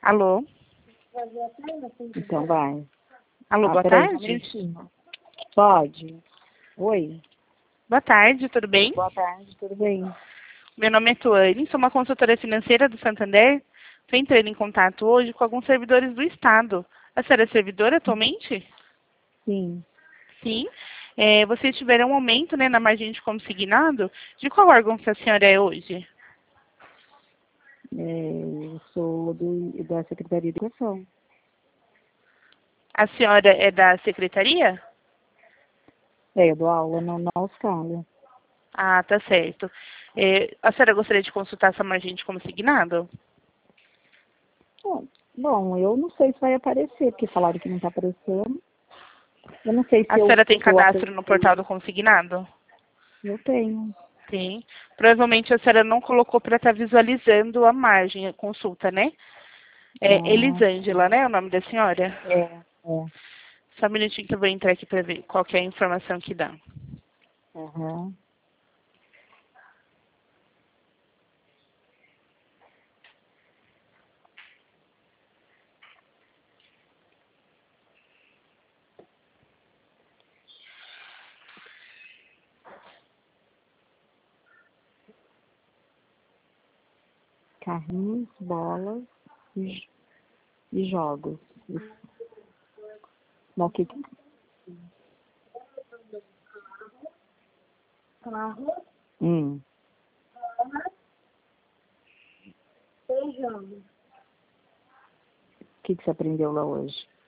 Alô? Então vai. Alô, boa peraí, tarde? um minutinho. Pode? Oi. Boa tarde, tudo bem? Boa tarde, tudo bem? Meu nome é Tuane, sou uma consultora financeira do Santander. Estou entrando em contato hoje com alguns servidores do Estado. A senhora é servidora atualmente? Sim. Sim. Vocês tiveram um aumento, né, na margem de consignado. De qual órgão que a senhora é hoje? Eu sou da Secretaria de Educação. A senhora é da secretaria? Eu dou aula na Austrália. Ah, tá certo. A senhora gostaria de consultar essa margem de consignado? Bom, eu não sei se vai aparecer, porque falaram que não está aparecendo. Eu não sei A se senhora tem se eu cadastro no apertei. portal do consignado? Eu tenho. Tem. Provavelmente a senhora não colocou para estar visualizando a margem, a consulta, né? É Ah, Elisângela, né? O nome da senhora? é. Só um minutinho que eu vou entrar aqui para ver qual que é a informação que dá. Aham. Carrinhos, bolas e jogos. Bom, Carro, Hum. feijão. O que você aprendeu lá hoje?